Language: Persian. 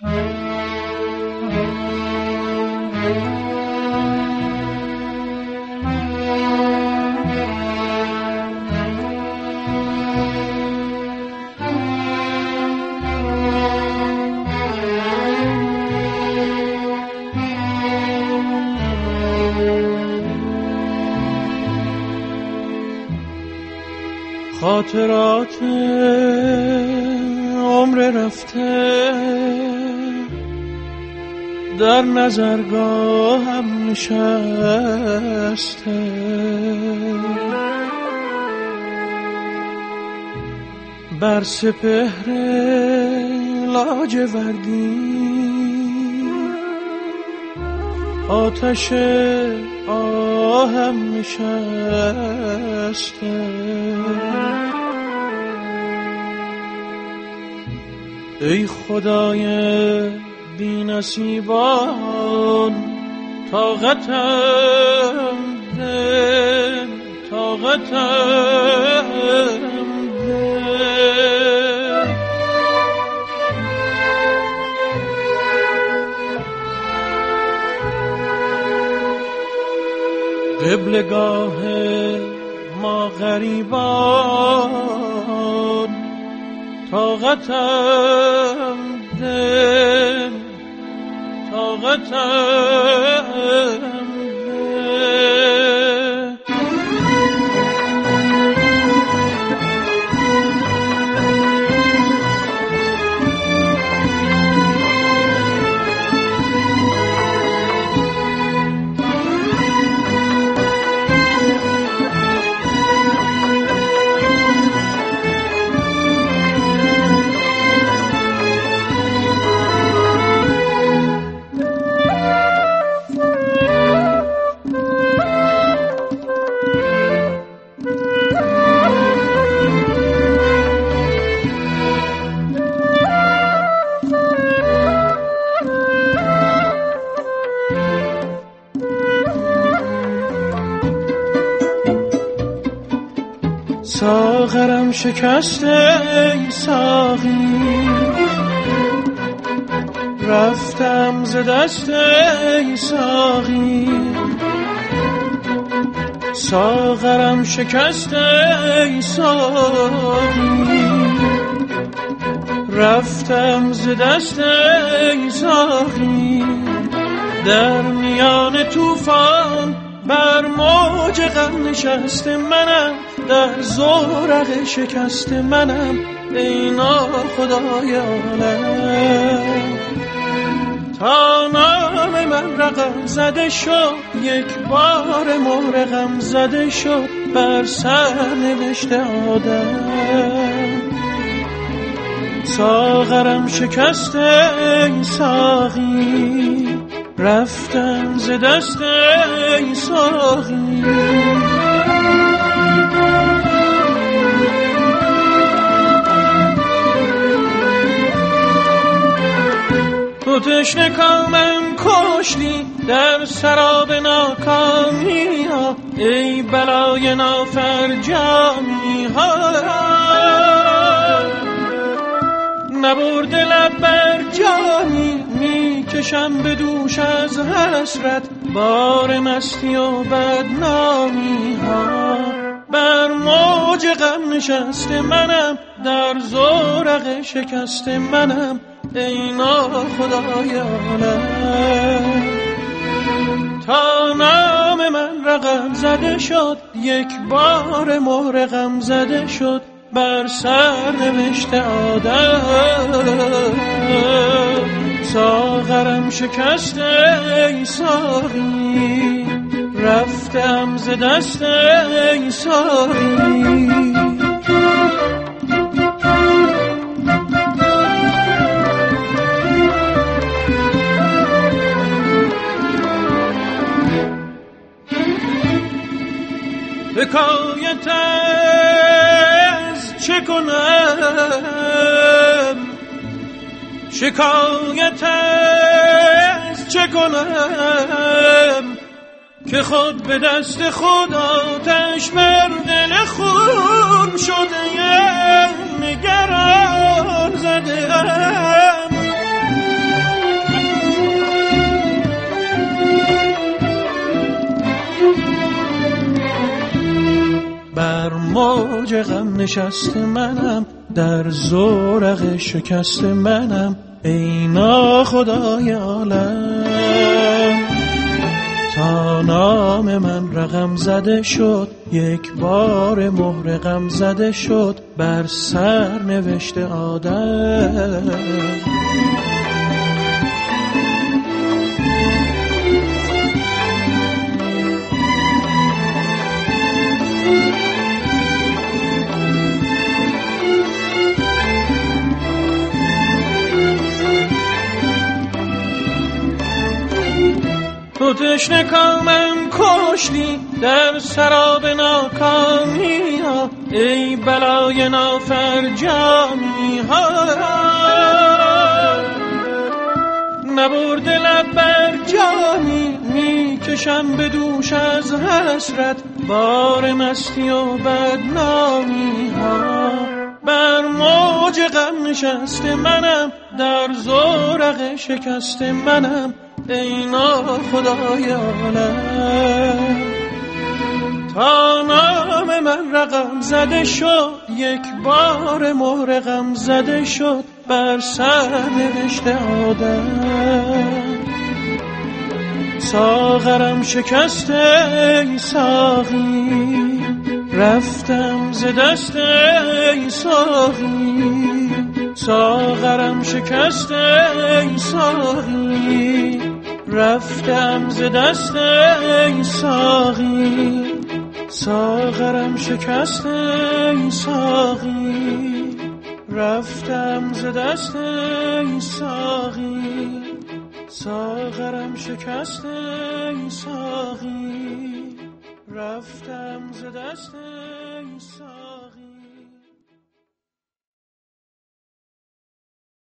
خاطرات عمر رفته در نظرگاهم نشسته، بر سپهر لاجوردی آتش آهم نشسته. ای خدای بی نصیبان طاقتم ده، طاقتم ده. قبلگاه ما غریبان طاقتم ده، طاقتم ده. ساغرم شکسته ای ساقی، رفتم ز دست ای ساقی. ساغرم شکسته ای ساقی، رفتم ز دست ای ساقی. در میان طوفان بر موج غم نشسته منم، در زورق شکست منم ای ناخدای عالم. تا نام من رقم زده شد، یک بار مهر غم زده شد بر سر نوشته آدم. ساغرم شکست ای ساقی، رفتم ز دست ای ساقی. تو تشنه کامم کشتی در سراب ناکامی ها، ای بلای نافرجامی ها. نبرده لب بر جانی، میکشم به دوش از حسرت بار مستی و بدنامی ها. بر موج غم نشسته منم، در زورق شکست منم ای ناخدای عالم. تا نام من رقم زده شد، یک بار مهر غم زده شد بر سر نوشته آدم. ساغرم شکسته ای ساقی، رفتم ز دست ای ساقی. حکایت از چه کنم، شکایت از چه کنم، که خود به دست خود آتش بر دل خون شده، نگران زده ام. موج غم نشست منم، در زورق شکست منم، ای ناخدای عالم. تا نام من رقم زده شد، یک بار مهر غم زده شد بر سر نوشته آدم. تو تشنه کامم کشتی در سراب ناکامی ها، ای بلای نافرجامی ها. نبرد لب بر جانی میکشم به دوش از حسرت، بار مستی و بدنامی ها. بر موج غم نشست منم، در زورق شکست منم، ای ناخدای عالم. تا نام من رقم زده شد، یک بار مهر غم زده شد بر سر نوشته آدم. ساغرم شکسته ای ساقی، رفتم ز دست ای ساقی. ساغرم شکسته ای ساقی، رفتم ز دست ای ساقی. ساغرم شکسته ای ساقی، رفتم ز دست ای ساقی. ساغرم شکسته ای ساقی، رفتم ز دست ای ساقی.